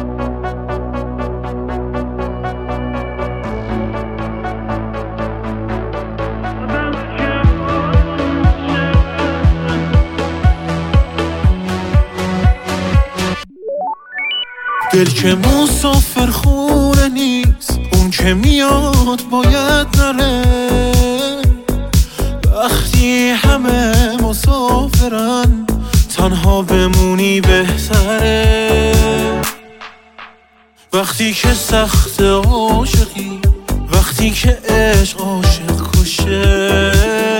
دل که مسافر خونه نیست، اون که میاد باید نره. وقتی همه مسافرن تنها بمونی بهتره. وقتی که سخت عاشقی، وقتی که عشق عاشق کشه،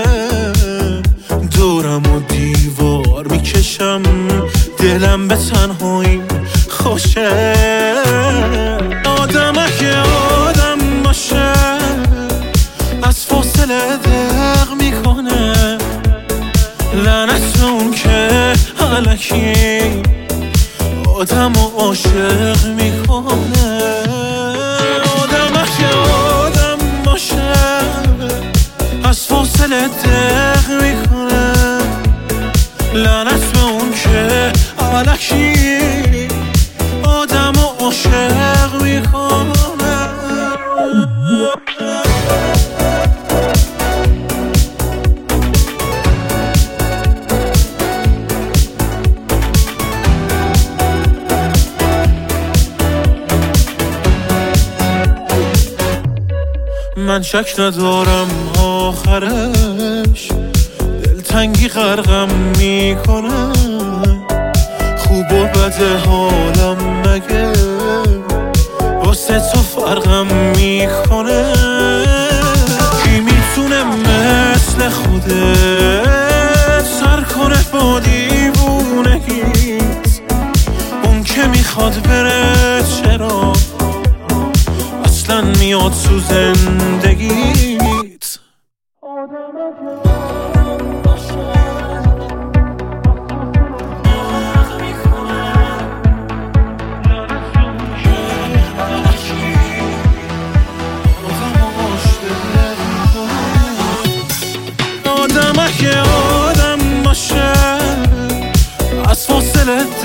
دورم و دیوار میکشم، دلم به تنهایی خوشه. آدم اگه آدم باشه از فاصله دق میکنه، لعنت اون که الکی آدم و عاشق میکنه. آدم اگه آدم باشه از فاصله دق میکنه، لعنت به اون که الکی آدم و عاشق میکنه. من شک ندارم آخرش دلتنگی غرقم میکنه. خوب و بد حالم مگه واسه تو فرقم میکنه. کی میتونه مثل خودت سر کنه با دیوونگیت؟ اون که میخواد بره چرا اصلا میاد تو زندگیت؟ آدم اگه آدم باشه از فاصله